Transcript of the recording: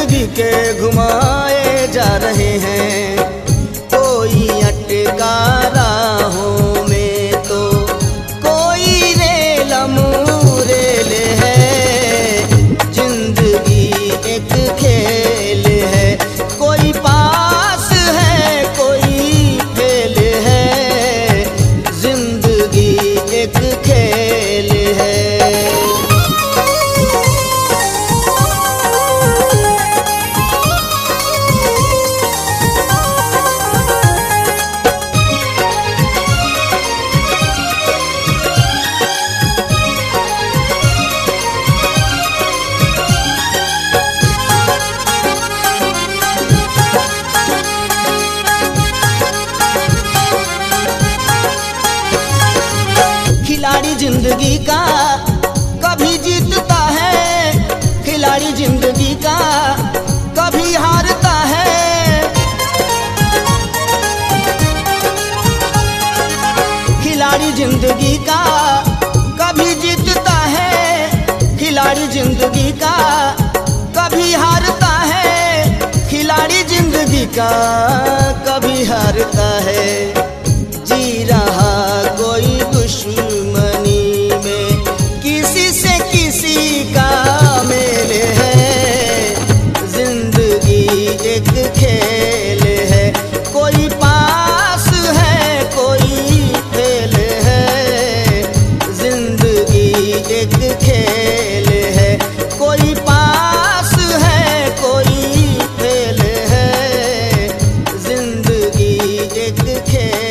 जिंदगी के घुमाए जा रहे हैं। कोई अटका राहों में तो कोई रेल मुरेल है। जिंदगी एक खेल है, कोई पास है कोई फेल है। जिंदगी एक खेल है। खिलाड़ी जिंदगी का कभी जीतता है, खिलाड़ी जिंदगी का कभी हारता है। खिलाड़ी जिंदगी का कभी जीतता है, खिलाड़ी जिंदगी का कभी हारता है। खिलाड़ी जिंदगी का कभी हारता है। जी रहा कोई दुश्मनी में, किसी से किसी का मेल है। जिंदगी एक खेल है, कोई पास है कोई फेल है। जिंदगी एक खेल है, कोई पास है कोई फेल है। जिंदगी एक खेल